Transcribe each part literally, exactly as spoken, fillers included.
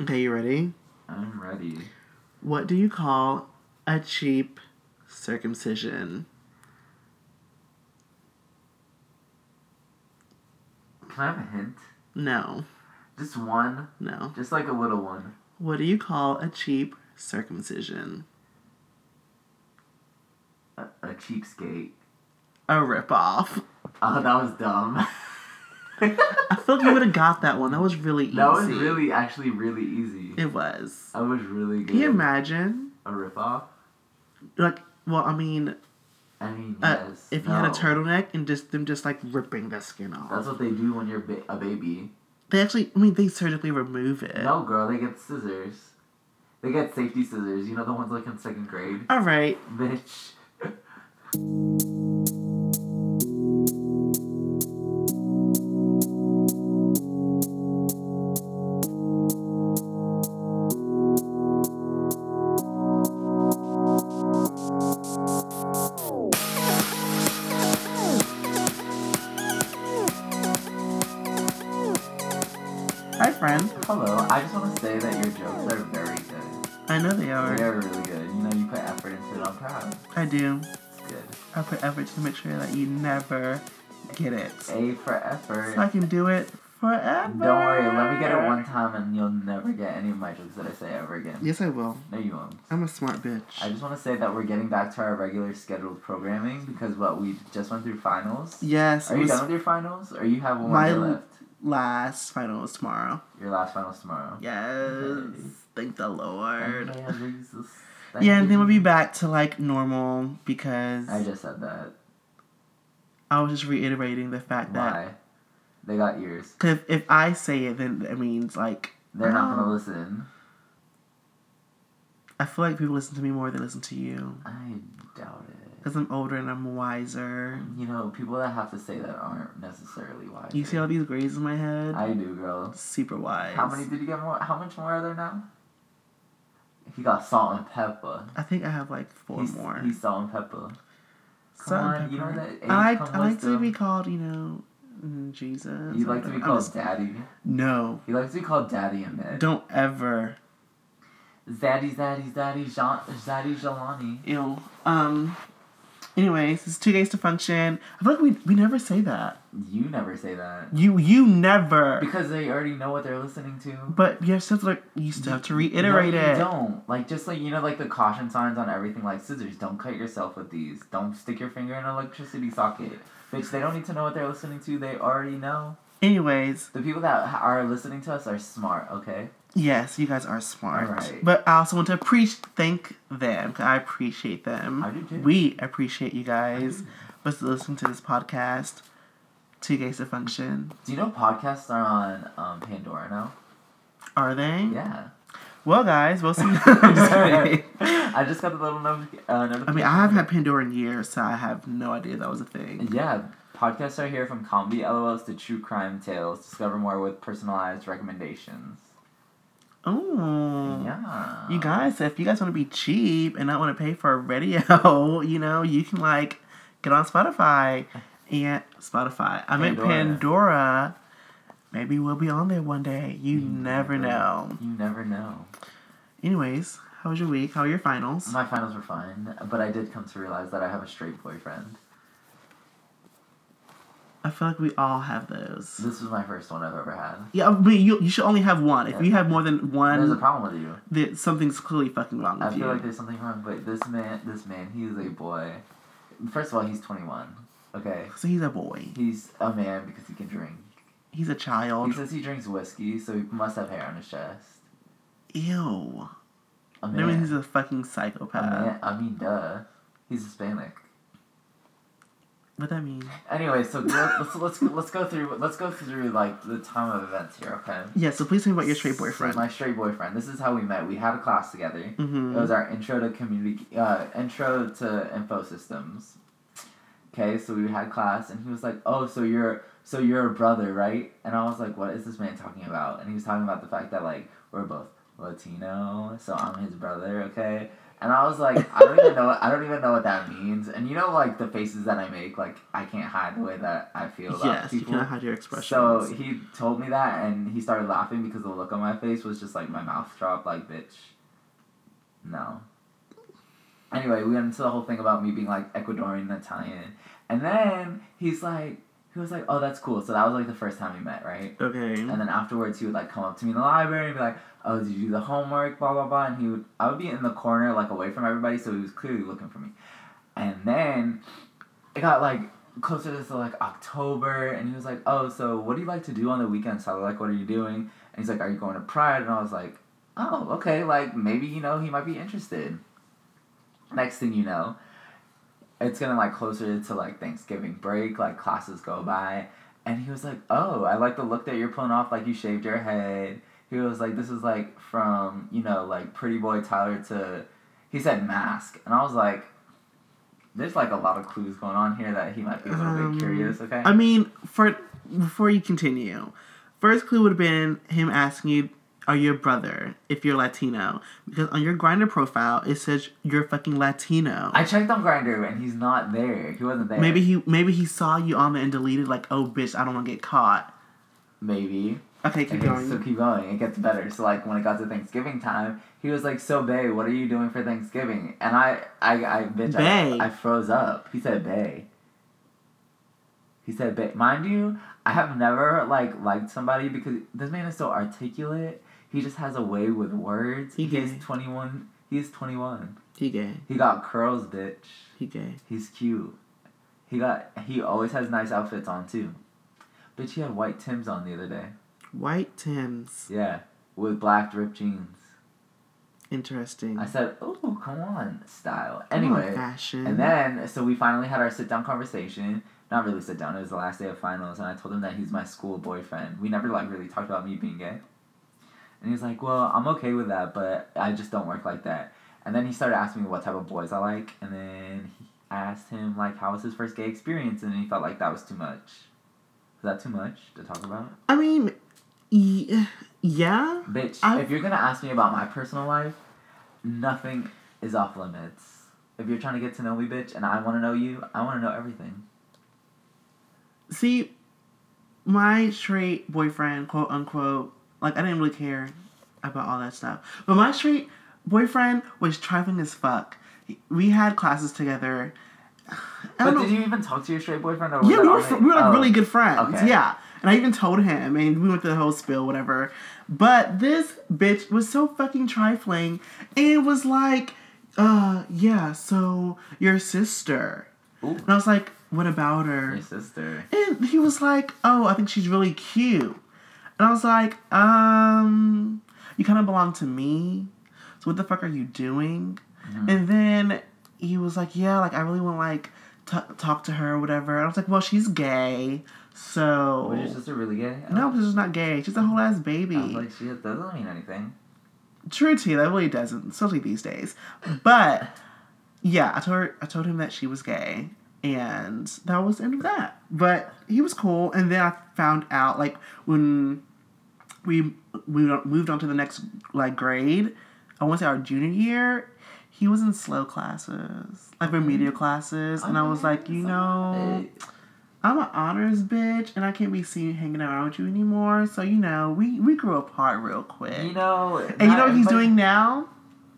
Okay, you ready? I'm ready. What do you call a cheap circumcision? Can I have a hint? No. Just one? No. Just like a little one. What do you call a cheap circumcision? A, a cheapskate. A ripoff. Oh, that was dumb. I feel like you would have got that one. That was really easy. That was really, actually really easy. It was. That was really good. Can you imagine? A ripoff? Like, well, I mean... I mean, uh, yes. If you no. had a turtleneck and just them just, like, ripping the skin off. That's what they do when you're ba- a baby. They actually... I mean, they surgically remove it. No, girl. They get scissors. They get safety scissors. You know the ones like in second grade? Alright. Bitch. Hi, friend. Hello. I just want to say that your jokes are very good. I know they are. They are really good. You know, you put effort into it. I'm proud. I do. It's good. I put effort to make sure that you never get it. A for effort. So I can do it forever. Don't worry, let me get it one time and you'll never get any of my jokes that I say ever again. Yes, I will. No, you won't. I'm a smart bitch. I just want to say that we're getting back to our regular scheduled programming because what we just went through finals. Yes. Are you done with your finals, or you have one my more left? Last final is tomorrow. Your last finals tomorrow. Yes. Okay. Thank the Lord. Thank you, Jesus. Thank Yeah, and then you. we'll be back to like normal because I just said that. I was just reiterating the fact that Why? They got ears. because if I say it, then it means like They're not oh, gonna listen. I feel like people listen to me more than listen to you I doubt it. because I'm older and I'm wiser. You know, people that have to say that aren't necessarily wise. You see all these grays in my head? I do, girl. Super wise. How many did you get more? How much more are there now? He got salt and pepper. I think I have like four he's, more. He's salt and pepper. Come Salt and on, you know pepper. that age I like come I like wisdom? to be called, you know, mm, Jesus. You like to be I'm called just- daddy. No. He likes to be called daddy in bed. Don't ever. Zaddy, zaddy, zaddy, Jean, zaddy, Jelani. Ew. Um. Anyways, it's two days to function. I feel like we we never say that. You never say that. You you never. Because they already know what they're listening to. But you still have to, like you still have to reiterate no, you it. don't. Like, just like, you know, like the caution signs on everything, like scissors. Don't cut yourself with these. Don't stick your finger in an electricity socket. Bitch, they don't need to know what they're listening to. They already know. Anyways, The people that are listening to us are smart, okay? yes, you guys are smart. Alright. But I also want to appreciate thank them. 'Cause I appreciate them. I do too. We appreciate you guys for listening to this podcast. Two days to function. Do you know podcasts are on um, Pandora now? Are they? Yeah. Well, guys, we'll see. I'm just kidding. I just got the little notif- uh, notification. I mean, I haven't had Pandora in years, so I have no idea that was a thing. Yeah, podcasts are here from comedy L O Ls to true crime tales. Discover more with personalized recommendations. Oh. Yeah. You guys, if you guys want to be cheap and not want to pay for a radio, you know, you can, like, get on Spotify. And Spotify. I meant Pandora. Pandora. Maybe we'll be on there one day. You, You never, know. You never know. Anyways, how was your week? How were your finals? My finals were fine, but I did come to realize that I have a straight boyfriend. I feel like we all have those. This was my first one I've ever had. Yeah, but you you should only have one. If Yeah. you have more than one, There's a problem with you. that something's clearly fucking wrong with I feel you. like there's something wrong, but this man, this man, he is a boy. First of all, he's twenty-one. Okay. So he's a boy. He's a man because he can drink. He's a child. He says he drinks whiskey, so he must have hair on his chest. Ew. A That man. means he's a fucking a psychopath. man. I mean, duh. He's Hispanic. What that mean? Anyway, so let- let's let's let's go through let's go through like the time of events here, okay? Yeah. So please tell me about your straight boyfriend. So my straight boyfriend. This is how we met. We had a class together. Mm-hmm. It was our intro to community, uh, intro to info systems. Okay, so we had class, and he was like, "Oh, so you're so you're a brother, right?" And I was like, "What is this man talking about?" And he was talking about the fact that like we're both Latino, so I'm his brother, okay? And I was like, I don't even know. I don't even know what that means. And you know, like the faces that I make, like I can't hide the way that I feel about yes, people. you cannot hide your expressions. So he told me that, and he started laughing because the look on my face was just like my mouth dropped, like bitch. No. Anyway, we went into the whole thing about me being like Ecuadorian and Italian, and then he's like, he was like, oh, that's cool. So that was like the first time we met, right? Okay. And then afterwards, he would like come up to me in the library and be like, oh, did you do the homework, blah, blah, blah. And he would, I would be in the corner, like, away from everybody, so he was clearly looking for me. And then it got, like, closer to, like, October, and he was like, oh, so what do you like to do on the weekends? So I was like, what are you doing? And he's like, are you going to Pride? And I was like, oh, okay, like, maybe, you know, he might be interested. Next thing you know, it's getting, like, closer to, like, Thanksgiving break, like, classes go by. And he was like, oh, I like the look that you're pulling off, like, you shaved your head. He was like, this is like from, you know, like Pretty Boy Tyler to, he said mask. And I was like, there's like a lot of clues going on here that he might be a little um, bit curious, okay? I mean, for before you continue, first clue would have been him asking you, are you a brother if you're Latino? Because on your Grindr profile, it says you're fucking Latino. I checked on Grindr and he's not there. He wasn't there. Maybe he maybe he saw you on there and deleted like, oh, bitch, I don't want to get caught. Maybe. Okay, keep okay, going. So keep going. It gets better. So like when it got to Thanksgiving time, he was like, "So bae, what are you doing for Thanksgiving?" And I, I, I, bitch, I, I froze up. He said bae. He said bae. Mind you, I have never like liked somebody because this man is so articulate. He just has a way with words. He He's gay. twenty-one. He's twenty-one. He gay. He got curls, bitch. He gay. He's cute. He got. He always has nice outfits on too. Bitch, he had white Timbs on the other day. White Timbs. Yeah, with black ripped jeans. Interesting. I said, "Ooh, come on, style." Anyway, fashion. And then so we finally had our sit down conversation. Not really sit down. It was the last day of finals, and I told him that he's my school boyfriend. We never like really talked about me being gay. And he's like, "Well, I'm okay with that, but I just don't work like that." And then he started asking me what type of boys I like, and then he, I asked him like how was his first gay experience, and he felt like that was too much. Was that too much to talk about? I mean. Yeah? Bitch, I... if you're gonna ask me about my personal life, nothing is off limits. If you're trying to get to know me, bitch, and I want to know you, I want to know everything. See, my straight boyfriend, quote unquote, like, I didn't really care about all that stuff. But my straight boyfriend was trifling as fuck. We had classes together. But know. Did you even talk to your straight boyfriend? Or yeah, we were, fr- we were like oh. really good friends. Okay. Yeah. And I even told him, and we went through the whole spiel, whatever. But this bitch was so fucking trifling. And it was like, uh, yeah, so your sister. Ooh. And I was like, what about her? Your sister. And he was like, oh, I think she's really cute. And I was like, um, you kind of belong to me. So what the fuck are you doing? Mm-hmm. And then he was like, yeah, like, I really want to, like, t- talk to her or whatever. And I was like, well, she's gay. So... Was your sister really gay? No, she's not gay. She's a whole ass baby. I was like, she doesn't mean anything. True to you, that really doesn't, especially these days. But, yeah, I told her, I told him that she was gay. And that was the end of that. But he was cool. And then I found out, like, when we, we moved on to the next, like, grade, I want to say our junior year, he was in slow classes, like remedial classes. And I was like, you know... I'm an honors bitch, and I can't be seen hanging around with you anymore. So, you know, we, we grew apart real quick. You know... And you know what he's doing now?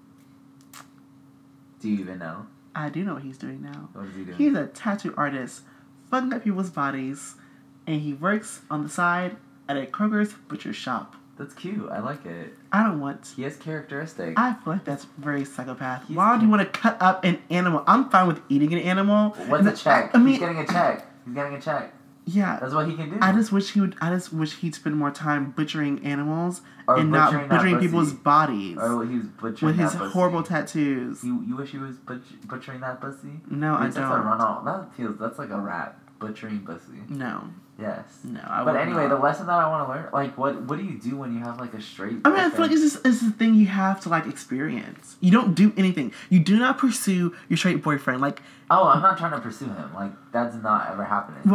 Do you even know? I do know what he's doing now. What is he doing? He's a tattoo artist, fucking up people's bodies, and he works on the side at a Kroger's butcher shop. That's cute. I like it. I don't want... He has characteristics. I feel like that's very psychopath. He's Why do you want to cut up an animal? I'm fine with eating an animal. What's a check? I, I mean, he's getting a check. He's getting a check. Yeah. That's what he can do. I just wish he would. I just wish he'd spend more time butchering animals or and butchering not butchering people's bodies. Or he was butchering with his that horrible tattoos. You you wish he was butch- butchering that pussy? No, I, I don't. That's a run off. That feels. That's like a rap. Butchering pussy. No. Yes. No. I but anyway, not. the lesson that I want to learn, like, what what do you do when you have like a straight? I mean, I feel like it's just it's the thing you have to like experience. You don't do anything. You do not pursue your straight boyfriend. Like. Oh, I'm not trying to pursue him. Like that's not ever happening. Well.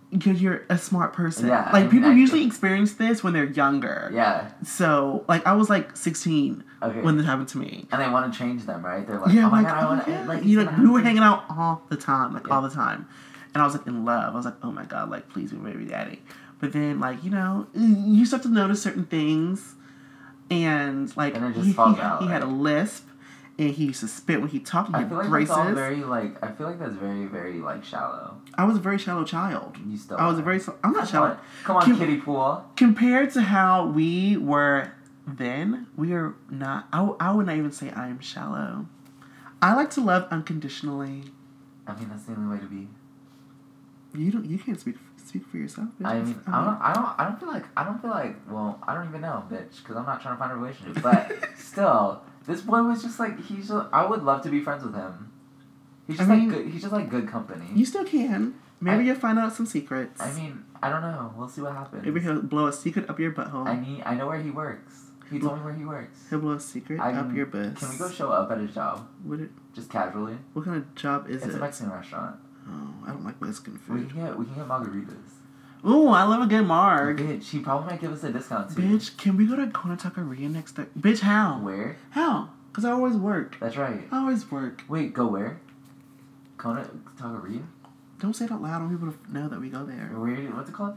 because you're a smart person. Yeah, I like mean, people I- usually experience this when they're younger. Yeah. So like I was like sixteen Okay. when this happened to me. And they want to change them, right? They're like, Yeah, oh my like, god, I oh, want to yeah. like you it's know, gonna we were happen. hanging out all the time, like Yeah. all the time, and I was like in love. I was like, oh my god, like please be my baby daddy. But then like you know, you start to notice certain things, and like And it just he, falls he, out, he had a like- lisp, and he used to spit when he talked. He I had feel like braces. that's all very like. I feel like that's very very like shallow. I was a very shallow child. You still. I was a are. very. I'm not Come shallow. on, come on, Can- kiddie pool. Compared to how we were then, we are not. I, w- I would not even say I am shallow. I like to love unconditionally. I mean, that's the only way to be. You don't. You can't speak speak for yourself. bitch. I mean, I don't, I don't, I don't feel like, I don't feel like, well, I don't even know, bitch, because I'm not trying to find a relationship. But still, this boy was just like, he's just, I would love to be friends with him. He's just I mean- like good, he's just like good company. You still can. Maybe I- you'll find out some secrets. I mean, I don't know. We'll see what happens. Maybe he'll blow a secret up your butthole. I need, I know where he works. He told me where he works. He'll blow a secret I up can- your butt. Can we go show up at his job, What? It, just casually? what kind of job is It's it? a Mexican restaurant. Oh, I don't like Mexican We food. can get, we can get margaritas. Ooh, I love a good marg. Bitch, he probably might give us a discount too. Bitch, can we go to Kona Taqueria next Thursday? Bitch, how? Where? How? Because I always work. That's right. I always work. Wait, go where? Kona Taqueria? Don't say it out loud. I want people to know that we go there. Where? What's it called?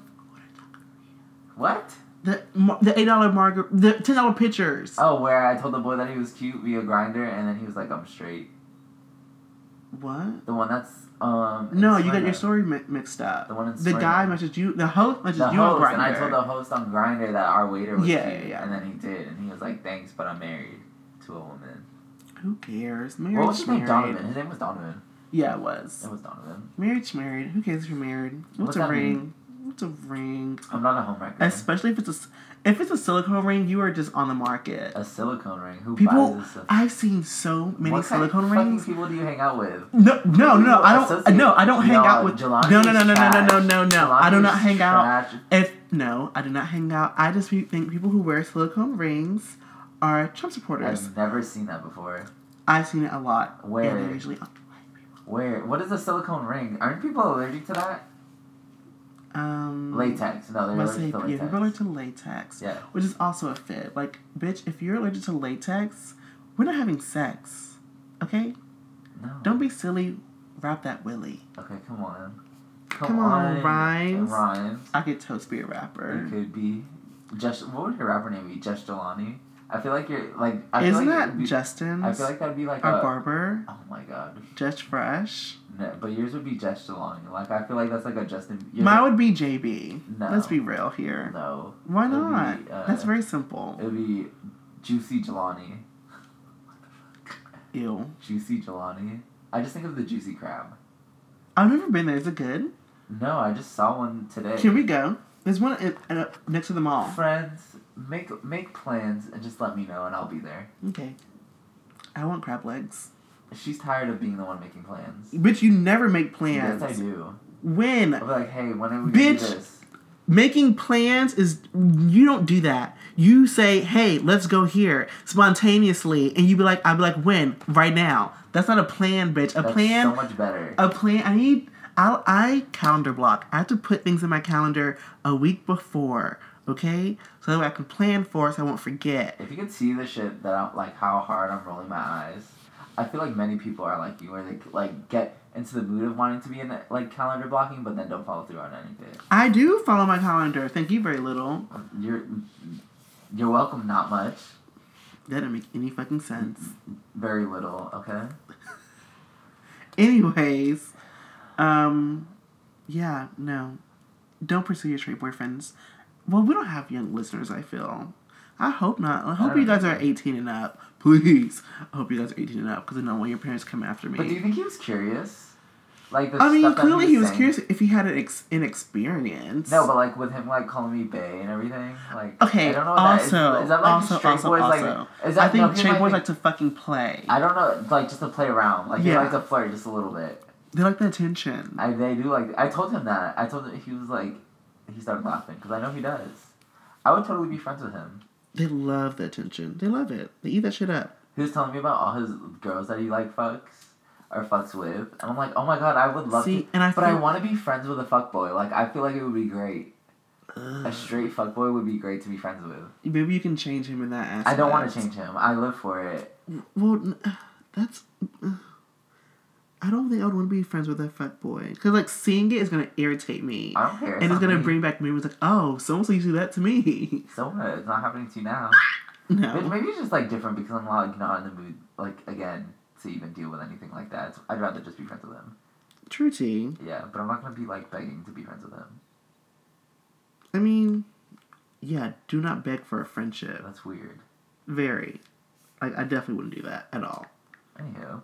What? The mar- the eight dollar margar, the ten dollar pitchers. Oh, where I told the boy that he was cute via Grinder, and then he was like, "I'm straight." What? The one that's um. in No, you got Smyrna. your story mi- mixed up. The one in The Smyrna. guy messaged you. The host messaged The you on host, Grindr. and I told the host on Grinder that our waiter was Yeah, cute, yeah, yeah. and then he did, and he was like, "Thanks, but I'm married to a woman." Who cares? Married, What was his name? married. Donovan. His name was Donovan. Yeah, it was. It was Donovan. Married, married. Who cares if you're married? What's, What's a that ring? mean? What's a ring? I'm not a homewrecker. Especially if it's a, s- if it's a silicone ring, you are just on the market. A silicone ring. Who People, buys this? I've seen so many What kind of silicone fucking rings. people do you hang out with? No, no, no, I don't. Associate- No, I don't hang No, out with. Jelani No, no, no, is no, no, no, no, trash. no, no. I do Jelani not is hang out. trash. If no, I do not hang out. I just be- think people who wear silicone rings are Trump supporters. I've never seen that before. I've seen it a lot. Where? And they're usually Where? What is a silicone ring? Aren't people allergic to that? um Latex. No, they're Let's say allergic to yeah, latex. people are allergic to latex, Yeah. which is also a fit. Like, bitch, if you're allergic to latex, we're not having sex, okay? No. Don't be silly. Wrap that willy. Okay, come on. Come, Come on, Rhymes. Rhymes. I could toast be a rapper. It could be. Just what would your rapper name be? Just Jelani. I feel like you're like. I Isn't feel like that it'd be, Justin's? I feel like that'd be like our a. barber, Oh my god. Just Fresh. No, but yours would be Just Jelani. Like I feel like that's like a Justin. yours Mine would- would be J B. No. Let's be real here. No. Why It would not? be, uh, That's very simple. It would be Juicy Jelani. Ew. Juicy Jelani. I just think of the juicy crab. I've never been there. Is it good? No, I just saw one today. Here we go. There's one at, at, next to the mall. Friends, make make plans and just let me know and I'll be there. Okay. I want crab legs. She's tired of being the one making plans. Bitch, you never make plans. Yes, I do. When? I'll be like, hey, when are we gonna Bitch. do this? Making plans is, you don't do that. You say, hey, let's go here spontaneously. And you be like, I'll be like, when? Right now. That's not a plan, bitch. A That's plan. so much better. A plan. I need. I I calendar block. I have to put things in my calendar a week before. Okay, so that way I can plan for it, so I won't forget. If you could see the shit that I'm like, how hard I'm rolling my eyes. I feel like many people are like you, where they like get into the mood of wanting to be in like calendar blocking, but then don't follow through on anything. I do follow my calendar. Thank you very little. You're you're welcome. Not much. That didn't make any fucking sense. Very little. Okay. Anyways, um, yeah, no, don't pursue your straight boyfriends. Well, we don't have young listeners. I feel. I hope not. I hope don't you guys know. are eighteen and up. Please, I hope you guys are eighteen and up because I don't want your parents come after me. But do you think he was curious? Like the I mean, stuff that clearly he was saying? curious if he had an, ex- an experience. No, but like with him like calling me bae and everything, like Okay, I don't know what also, that is. Is that like also, straight also, boys also. like? Is that I think no, here's straight my boys thing. like to fucking play. I don't know, like just to play around. Like Yeah. they like to flirt just a little bit. They like the attention. I they do like. I told him that. I told him he was like, he started laughing because I know he does. I would totally be friends with him. They love the attention. They love it. They eat that shit up. He was telling me about all his girls that he like fucks. or fucks with. And I'm like, oh my god, I would love See, to. and I but feel, I want to be friends with a fuckboy. Like, I feel like it would be great. Ugh. A straight fuckboy would be great to be friends with. Maybe you can change him in that aspect. I don't want to change him. I live for it. Well, that's... Uh, I don't think I would want to be friends with that fuck boy. Because, like, seeing it is going to irritate me. I don't care. It's and it's going to me. bring back memories like, oh, so-and-so used to do that to me. So what? It's not happening to you now. No. Maybe, maybe it's just, like, different because I'm, like, not in the mood, like, again, to even deal with anything like that. I'd rather just be friends with him. True tea. Yeah, but I'm not going to be, like, begging to be friends with him. I mean, yeah, do not beg for a friendship. That's weird. Very. Like, I definitely wouldn't do that at all. Anywho.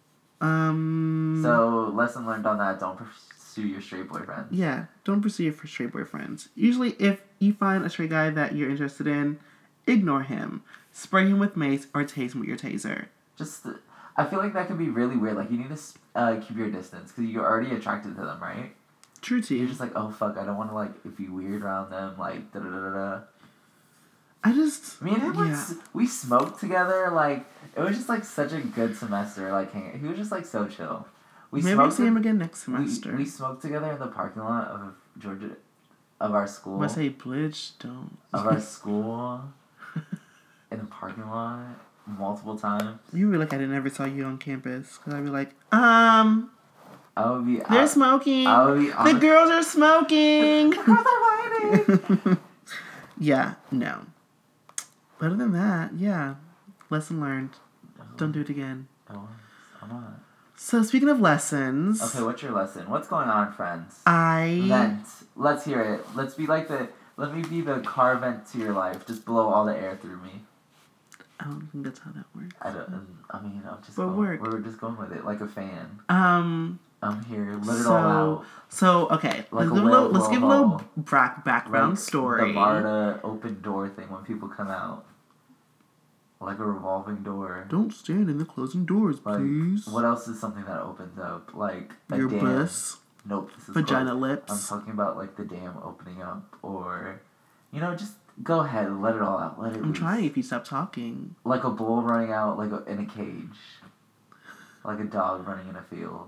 Um. So, lesson learned on that, don't pursue your straight boyfriend. Yeah, don't pursue your straight boyfriends. Usually, if you find a straight guy that you're interested in, ignore him. Spray him with mace or tase him with your taser. Just, I feel like that could be really weird. Like, you need to uh, keep your distance because you're already attracted to them, right? True tea. You're just like, oh, fuck, I don't want to, like, be weird around them, like, da-da-da-da-da. I just... Me and him, yeah. like, we smoked together, like, it was just, like, such a good semester, like, hanging. He was just, like, so chill. We Maybe smoked see him again next semester. We, we smoked together in the parking lot of Georgia, of our school. When I say Blitch, don't. Of our school, in the parking lot, multiple times. You were like, I never saw you on campus. Because I'd be like, um... I would be... They're I, smoking. I would be the honest, girls are smoking. the girls are fighting. Yeah, no. But other than that, yeah. Lesson learned. Don't do it again. Oh, I'm not. So, speaking of lessons... Okay, what's your lesson? What's going on, friends? I... Vent. Let's hear it. Let's be like the... Let me be the car vent to your life. Just blow all the air through me. I don't think that's how that works. I don't... I mean, I'm just But going... work. We're just going with it. Like a fan. Um... I'm here. Let it so, all out. So, okay. Like let's a give, a whale little, let's blow give a hole. little bra- background Like story. The Marta open door thing when people come out. Like a revolving door. Don't stand in the closing doors, Like, please. what else is something that opens up? Like a Your dam. bus. Nope. This is Vagina closed. lips. I'm talking about like the dam opening up, or, you know, just go ahead, let it all out, let it. I'm loose. trying if you stop talking. Like a bull running out, like a, in a cage. Like a dog running in a field.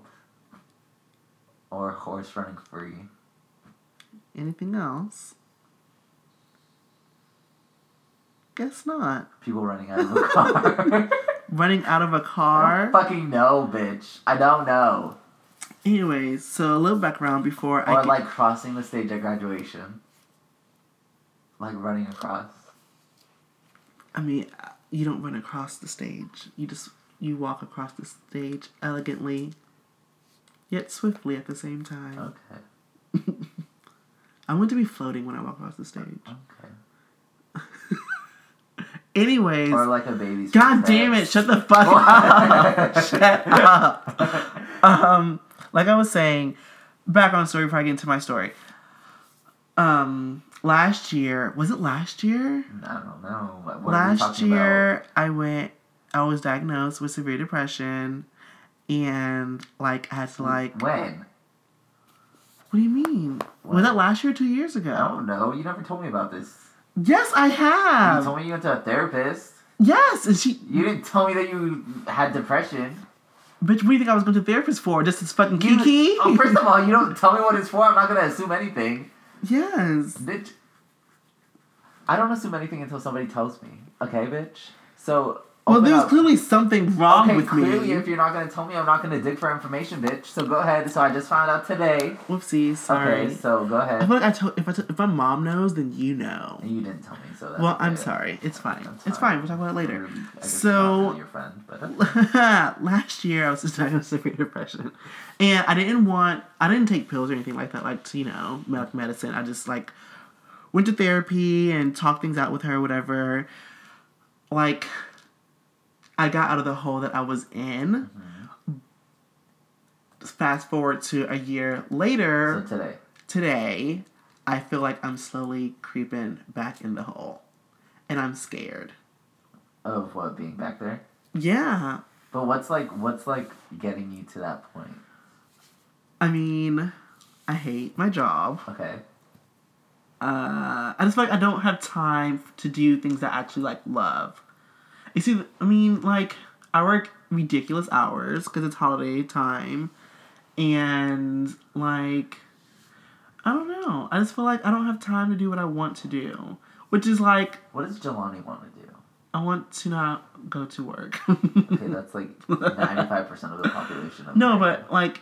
Or a horse running free. Anything else? Guess not. People running out of a car. Running out of a I car. don't fucking know, bitch. I don't know. Anyways, so a little background before Or I get... like crossing the stage at graduation. Like running across. I mean, you don't run across the stage. You just you walk across the stage elegantly, yet swiftly at the same time. Okay. I want to be floating when I walk across the stage. Okay. Anyways, Or like a baby's God first damn it! dance. Shut the fuck up! Shut up! Um, like I was saying, background story before I get into my story. Um, last year was it last year? I don't know. What, what last are we talking year, about? I went. I was diagnosed with severe depression, and like I had to like. When? What do you mean? When? Was that last year or two years ago? I don't know. You never told me about this. Yes, I You have. told me you went to a therapist. Yes, and she. You didn't tell me that you had depression. Bitch, what do you think I was going to therapist for? Just to fucking You- kiki? Oh, first of all, you don't tell me what it's for. I'm not gonna assume anything. Yes. Bitch. I don't assume anything until somebody tells me. Okay, bitch? So. Well, open there was up. clearly something wrong okay, with clearly, me. if you're not gonna tell me, I'm not gonna dig for information, bitch. So go ahead. So I just found out today. Whoopsies, sorry. Okay, so go I ahead. feel like I told if I t- if my mom knows, then you know. You didn't tell me, so that's Well, I'm okay. sorry. It's fine. That's It's fine. We'll talk about it later. Rude. I guess So- not really your friend, but Last year, I was just diagnosed with severe depression, and I didn't want. I didn't take pills or anything like that. Like to, you know, med- medicine. I just like went to therapy and talked things out with her, whatever. Like, I got out of the hole that I was in. Mm-hmm. Fast forward to a year later. So today. Today, I feel like I'm slowly creeping back in the hole. And I'm scared. Of what, being back there? Yeah. But what's like what's like getting you to that point? I mean, I hate my job. Okay. Uh, I just feel like I don't have time to do things that I actually, like, love. You see, I mean, like, I work ridiculous hours because it's holiday time. And, like, I don't know. I just feel like I don't have time to do what I want to do. Which is like... What does Jelani want to do? I want to not go to work. Okay, that's like ninety-five percent of the population of No, America. but, like...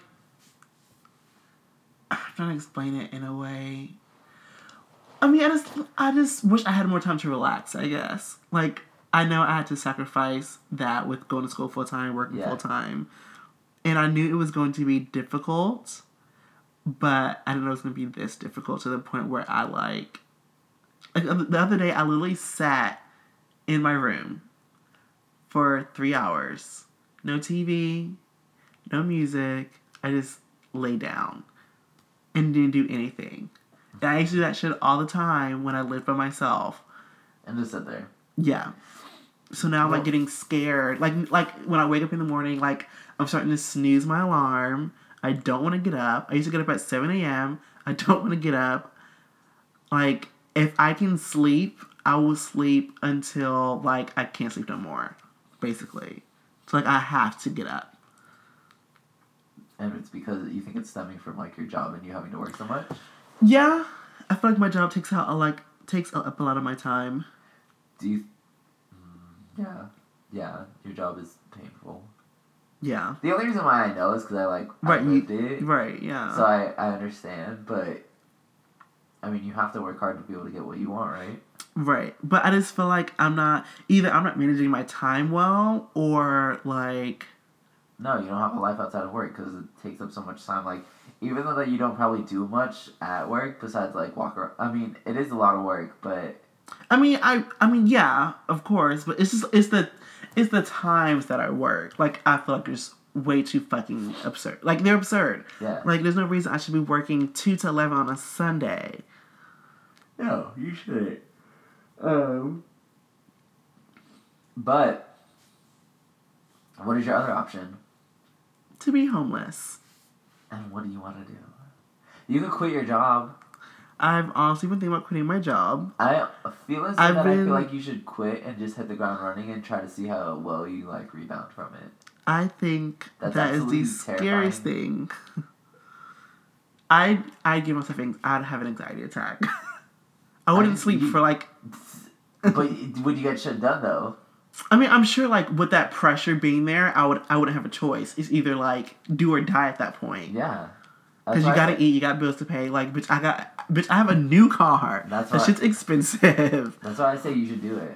I'm trying to explain it in a way... I mean, I just, I just wish I had more time to relax, I guess. Like, I know I had to sacrifice that with going to school full-time, working Yeah. full-time. And I knew it was going to be difficult, but I didn't know it was going to be this difficult to the point where I, like... Like, the other day, I literally sat in my room for three hours. No T V, no music. I just lay down and didn't do anything. And I used to do that shit all the time when I lived by myself. And just sit there. Yeah. So now I'm, like, getting scared. Like, like when I wake up in the morning, like, I'm starting to snooze my alarm. I don't want to get up. I used to get up at seven a.m. I don't want to get up. Like, if I can sleep, I will sleep until, like, I can't sleep no more, basically. So, like, I have to get up. And it's because you think it's stemming from, like, your job and you having to work so much? Yeah. I feel like my job takes out, like, takes up a lot of my time. Do you... Yeah. Yeah. Your job is painful. Yeah. The only reason why I know is because I, like, Right, I lived you, it. right, yeah. So I, I understand, but... I mean, you have to work hard to be able to get what you want, right? Right. But I just feel like I'm not... Either I'm not managing my time well, or, like... No, you don't have a life outside of work because it takes up so much time. Like, even though that you don't probably do much at work besides, like, walk around. I mean, it is a lot of work, but... I mean, I I mean, yeah, of course, but it's just, it's the, it's the times that I work. Like, I feel like there's way too fucking absurd. Like, they're absurd. Yeah. Like, there's no reason I should be working two to eleven on a Sunday. No, you shouldn't. Um... But... What is your other option? To be homeless. And what do you want to do? You could quit your job. I've honestly been thinking about quitting my job. I feel as though I've that been- I feel like you should quit and just hit the ground running and try to see how well you, like, rebound from it. I think That's that is the absolutely scariest thing. I'd, I'd give myself, anx- I'd have an anxiety attack. I wouldn't I- sleep you- for, like... But would you get shit done, though? I mean, I'm sure, like, with that pressure being there, I would, I wouldn't have a choice. It's either, like, do or die at that point. Yeah. Because you gotta eat, you got bills to pay. Like, bitch, I got, bitch, I have a new car. That's that why- shit's expensive. That's why I say you should do it.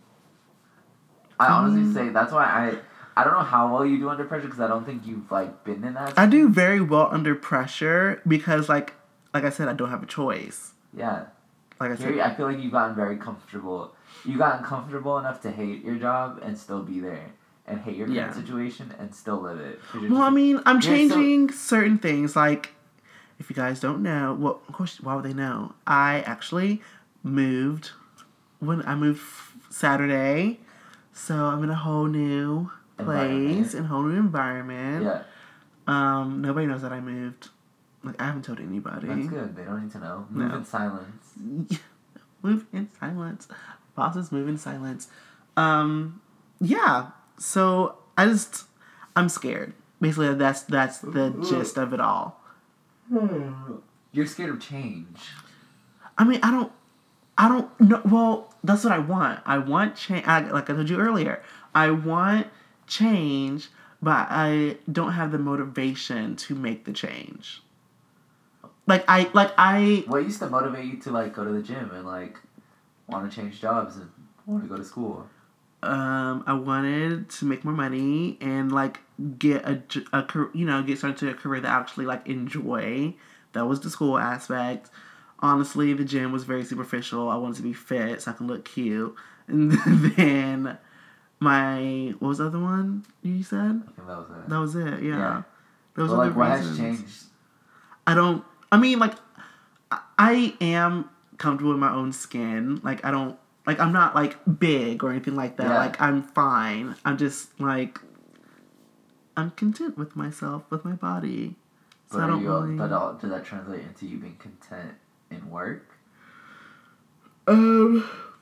I honestly Mm. say that's why I... I don't know how well you do under pressure because I don't think you've, like, been in that. I do very well under pressure because, like, like I said, I don't have a choice. Yeah. Like I said, Here, I feel like you've gotten very comfortable. You've gotten comfortable enough to hate your job and still be there. And hate your current Yeah. situation and still live it. 'Cause you're well, just- I mean, I'm you're so- changing certain things. Like, if you guys don't know, well, of course, why would they know? I actually moved when I moved Saturday, so I'm in a whole new place, in a whole new environment. Yeah. Um, nobody knows that I moved. Like, I haven't told anybody. That's good. They don't need to know. Move No. in silence. Move in silence. Bosses move in silence. Um, yeah. So I just, I'm scared. Basically, that's that's the gist of it all. You're scared of change. I mean, I don't, I don't know. Well, that's what I want. I want change. Like I told you earlier, I want change, but I don't have the motivation to make the change. Like I, like I. What used to motivate you to, like, go to the gym and, like, want to change jobs and want to go to school? Um, I wanted to make more money and, like, get a, j- a car- you know, get started to a career that I actually, like, enjoy. That was the school aspect. Honestly, the gym was very superficial. I wanted to be fit so I can look cute. And then my, what was the other one you said? I think that was it. That was it, yeah. Yeah. Those Well, are like, the what reasons. has changed? I don't, I mean, like, I- I am comfortable in my own skin. Like, I don't, like, I'm not, like, big or anything like that. Yeah. Like, I'm fine. I'm just, like, I'm content with myself, with my body. So But, I are don't you, really... but all, does that translate into you being content in work? Um,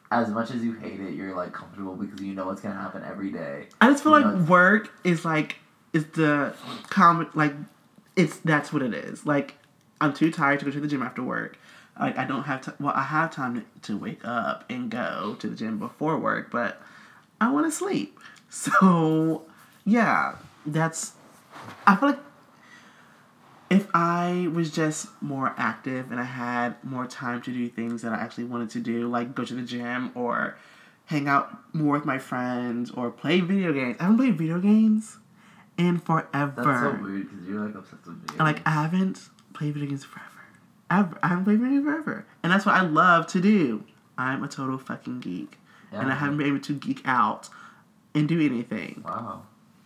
as much as you hate it, you're like comfortable because you know what's gonna happen every day. I just feel You know like it's- work is like is the common like it's that's what it is. Like I'm too tired to go to the gym after work. Like I don't have to. Well, I have time to, to wake up and go to the gym before work, but I want to sleep. So yeah, that's. I feel like if I was just more active and I had more time to do things that I actually wanted to do, like go to the gym or hang out more with my friends or play video games. I haven't played video games in forever. That's so weird because you're like obsessed with video And, like, games. I haven't played video games forever. Ever. I haven't played video games forever. And that's what I love to do. I'm a total fucking geek. Yeah. And I haven't been able to geek out and do anything. Wow.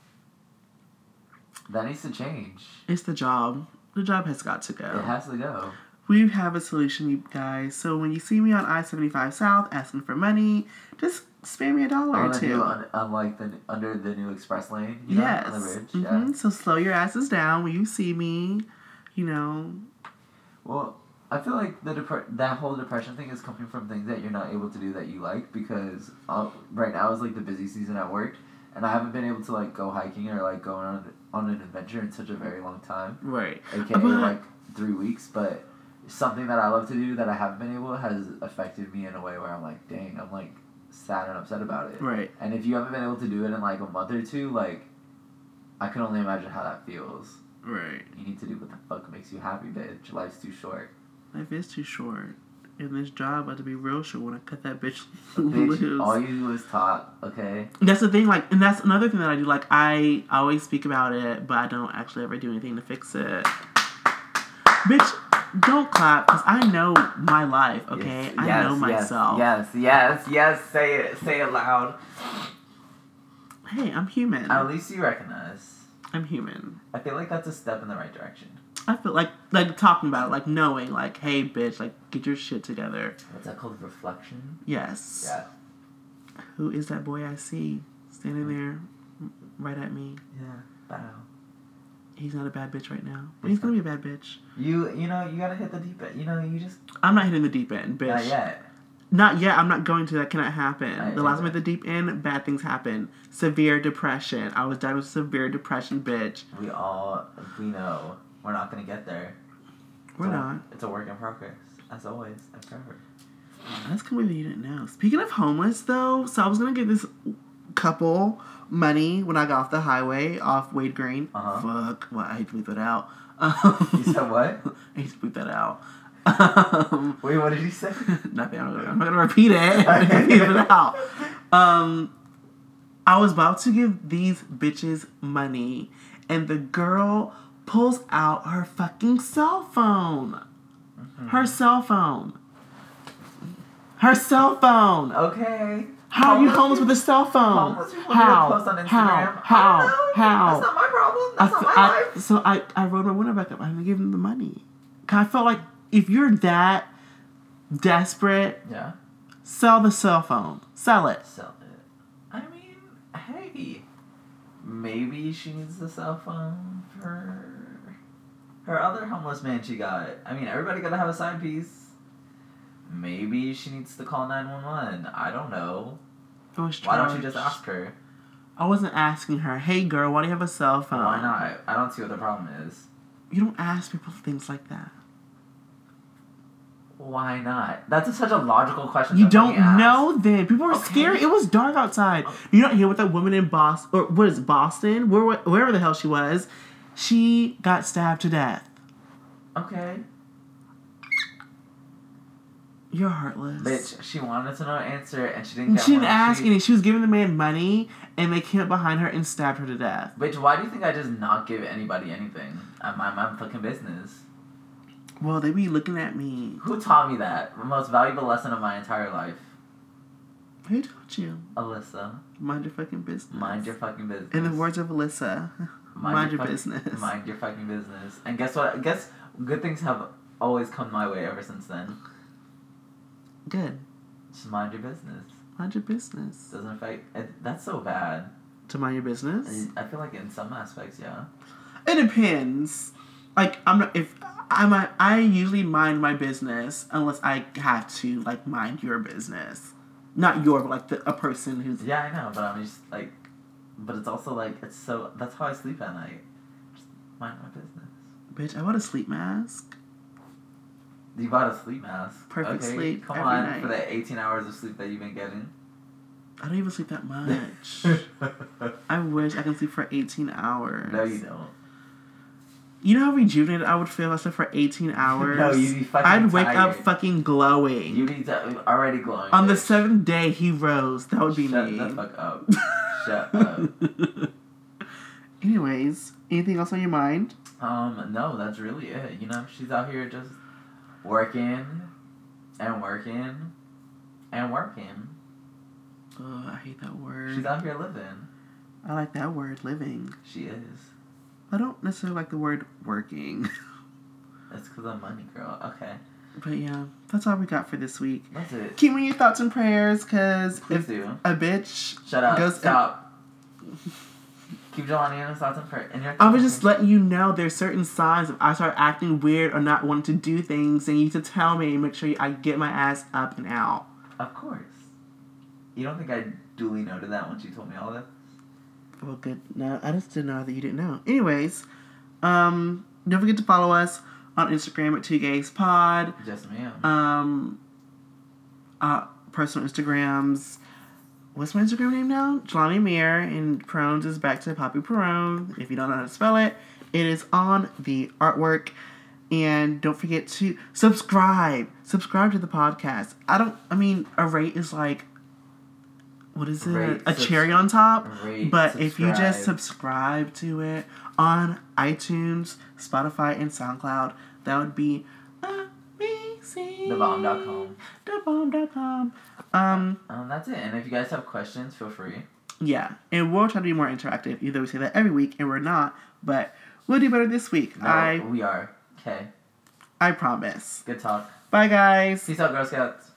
That needs to change. It's the job. The job has got to go. It has to go. We have a solution, you guys. So when you see me on I seventy-five South asking for money, just spare me a dollar On or the two. new, un, unlike the under the new express lane, you know, Yes. on the bridge. Mm-hmm. Yeah. So slow your asses down when you see me. You know. Well, I feel like the depre- that whole depression thing is coming from things that you're not able to do that you like because uh, right now is like the busy season at work, and I haven't been able to like go hiking or like go on on an adventure in such a very long time. Right. A K A But- like three weeks, but something that I love to do that I haven't been able has affected me in a way where I'm like, dang, I'm like sad and upset about it. Right. And if you haven't been able to do it in like a month or two, like I can only imagine how that feels. Right. You need to do what the fuck makes you happy, bitch. Life's too short. Life is too short. And this job about to be real short when I cut that bitch Bitch, loose. all you do is talk, okay? That's the thing, like, and that's another thing that I do. Like, I always speak about it, but I don't actually ever do anything to fix it. Bitch, don't clap, because I know my life, okay? Yes, I yes, know myself. Yes, yes, yes, say it, say it loud. Hey, I'm human. At least you recognize. I'm human. I feel like that's a step in the right direction. I feel like, like, talking about it, like, knowing, like, hey, bitch, like, get your shit together. What's that called? Reflection? Yes. Yeah. Who is that boy I see standing there right at me? Yeah. Bow. He's not a bad bitch right now. But he's gonna be a bad bitch. You, you know, you gotta hit the deep end. You know, you just... I'm not hitting the deep end, bitch. Not yet. Not yet. I'm not going to. That cannot happen. Not the last yet. time I hit the deep end, bad things happen. Severe depression. I was diagnosed with severe depression, bitch. We all, we know. We're not gonna get there. We're It's a- not. It's a work in progress. As always. And forever. That's coming that you didn't know. Speaking of homeless, though, so I was going to give this couple money when I got off the highway off Wade Green. Uh-huh. Fuck. Well, I hate to bleep that out. Um, You said what? I hate to bleep that out. Um, Wait, what did you say? nothing. I'm not going to repeat it. I'm going to leave it out. Um, I was about to give these bitches money, and the girl pulls out her fucking cell phone. Mm-hmm. Her cell phone. Her cell phone. Okay. How are you homeless with a cell phone? Homeless people How? post on Instagram. How? I How? don't know. How? That's not my problem. That's I, not my I- life. so I, I wrote my window back up. I didn't give them the money. 'Cause I felt like if you're that desperate, Yeah. sell the cell phone. Sell it. Sell it. I mean, hey. Maybe she needs the cell phone for her other homeless man she got. I mean, everybody gotta have a side piece. Maybe she needs to call nine one one. I don't know. It was Why don't you charged. just ask her? I wasn't asking her, hey girl, why do you have a cell phone? Why not? I don't see what the problem is. You don't ask people things like that. Why not? That's a, such a logical question. You to don't fucking ask. know then. People were Okay. scared. It was dark outside. You don't hear what that woman in Boston, or what is it, Boston? Where, wherever the hell she was, she got stabbed to death. Okay. You're heartless. Bitch, she wanted to know an answer and she didn't And get she didn't one. ask She- any. She was giving the man money, and they came up behind her and stabbed her to death. Bitch, why do you think I just not give anybody anything? I'm my my fucking business. Well, they be looking at me. Who taught me that? The most valuable lesson of my entire life. Who taught you? Alyssa, Mind your fucking business. mind your fucking business. In the words of Alyssa, mind, your fuck- business. Mind your fucking business. And guess what? Guess good things have always come my way ever since then. Good. Just mind your business. Mind your business. Doesn't affect. It, that's so bad. To mind your business? I, I feel like in some aspects, yeah. It depends. Like I'm not if I'm a, I usually mind my business unless I have to like mind your business. Not your, but like the, a person who's... Yeah, I know, but I'm just like... But it's also like, it's so... That's how I sleep at night. Just mind my business. Bitch, I bought a sleep mask. You bought a sleep mask? Perfect okay, sleep come every on, night. for the eighteen hours of sleep that you've been getting. I don't even sleep that much. I wish I could sleep for eighteen hours. No, you don't. You know how rejuvenated I would feel if I slept for eighteen hours? No, you'd be fucking I'd wake tired. up fucking glowing. You'd be t- already glowing. On bitch. the seventh day, he rose. That would be Shut me. Shut the fuck up. Shut up. Anyways, anything else on your mind? Um, no, that's really it. You know, she's out here just working and working and working. Oh, I hate that word. She's out here living. I like that word, living. She is. I don't necessarily like the word working. That's because of money, girl. Okay. But yeah, that's all we got for this week. That's it. Keep me your thoughts and prayers, because Please if do. a bitch Shut up. goes... Stop. Keep Jelani in his thoughts and prayers. Your I was just letting you know there's certain signs if I start acting weird or not wanting to do things, then you need to tell me and make sure I get my ass up and out. Of course. You don't think I duly noted that once you told me all that? Well, good. No, I just didn't know that you didn't know. Anyways, um, don't forget to follow us on Instagram at Two Gays Pod. Just ma'am. Um, uh, personal Instagrams. What's my Instagram name now? Jelani Mir, and Prones is back to Poppy Perone. If you don't know how to spell it, it is on the artwork. And don't forget to subscribe. Subscribe to the podcast. I don't, I mean, a rate is like, what is it? Rate, a subs- cherry on top. rate, but subscribe. if you just subscribe to it on iTunes, Spotify, and SoundCloud, that would be amazing. the bomb dot com. the bomb dot com. Um, Um, that's it. And if you guys have questions, feel free. yeah. And we'll try to be more interactive. Either we say that every week and we're not, but we'll do better this week. No, I we are. Okay. I promise. Good talk. Bye, guys. Peace out, Girl Scouts.